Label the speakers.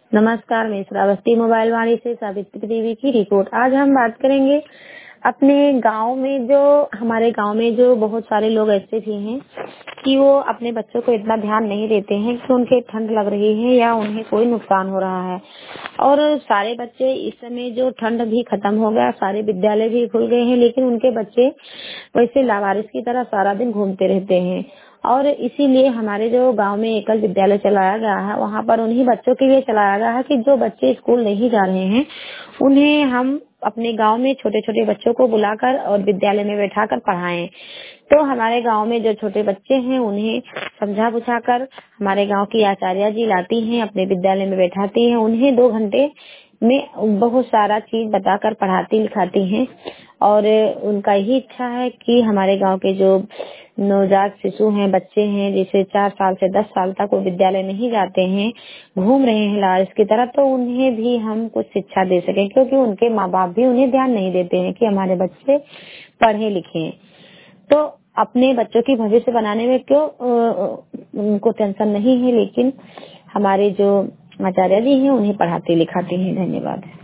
Speaker 1: नमस्कार, मैं श्रावस्ती मोबाइल वाणी से सावित्री देवी की रिपोर्ट। आज हम बात करेंगे अपने गांव में हमारे गांव में जो बहुत सारे लोग ऐसे भी हैं कि वो अपने बच्चों को इतना ध्यान नहीं देते हैं कि उनके ठंड लग रही है या उन्हें कोई नुकसान हो रहा है। और सारे बच्चे इस समय जो ठंड भी खत्म हो गया, सारे विद्यालय भी खुल गए हैं, लेकिन उनके बच्चे वैसे लावारिस की तरह सारा दिन घूमते रहते हैं। और इसीलिए हमारे जो गांव में एकल विद्यालय चलाया गया है, वहाँ पर उन्हीं बच्चों के लिए चलाया गया है कि जो बच्चे स्कूल नहीं जा रहे हैं उन्हें हम अपने गांव में छोटे छोटे बच्चों को बुलाकर और विद्यालय में बैठाकर पढ़ाएं। तो हमारे गांव में जो छोटे बच्चे हैं उन्हें समझा बुझाकर हमारे गांव की आचार्य जी लाती हैं, अपने विद्यालय में बैठाती हैं, उन्हें 2 घंटे में बहुत सारा चीज बताकर पढ़ाती लिखाती हैं। और उनका यही इच्छा है कि हमारे गांव के जो नवजात शिशु हैं, बच्चे हैं, जैसे 4 साल से 10 साल तक वो विद्यालय नहीं जाते हैं, घूम रहे हैं लावारिस की तरह, तो उन्हें भी हम कुछ शिक्षा दे सकें, क्योंकि उनके माँ बाप भी उन्हें ध्यान नहीं देते हैं कि हमारे बच्चे पढ़े लिखे। तो अपने बच्चों की भविष्य बनाने में क्यों उनको टेंशन नहीं है, लेकिन हमारे जो आचार्य जी हैं उन्हें पढ़ाते लिखाते हैं। धन्यवाद।